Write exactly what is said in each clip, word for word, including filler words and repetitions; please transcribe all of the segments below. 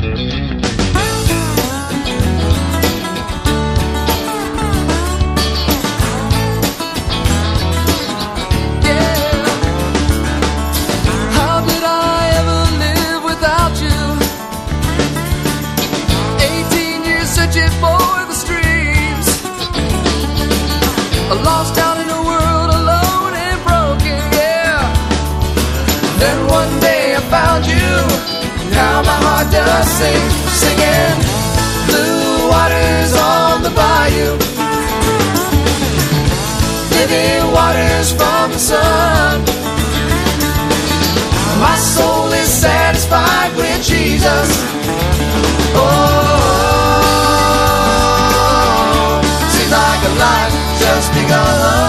Lost out in a world alone and broken, yeah. Then one day I found you. Now my heart does sing, singing blue waters on the bayou, living waters from the sun. My soul is satisfied with Jesus. Oh, seems like a life just begun.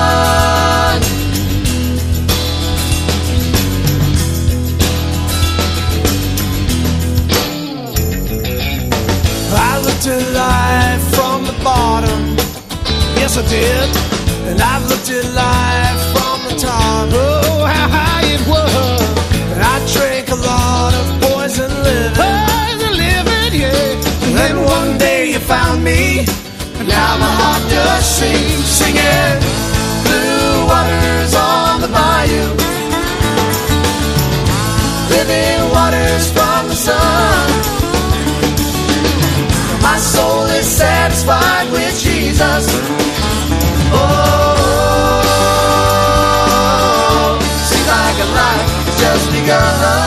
I looked at life from the bottom, yes I did. And I looked at life from the top, oh how high it was. And I drank a lot of poison living, poison living, yeah. And then one day you found me. Now my heart does sing, singing blue waters on the bayou, living waters from the sun. My soul is satisfied with Jesus. Oh, seems like a life has just begun.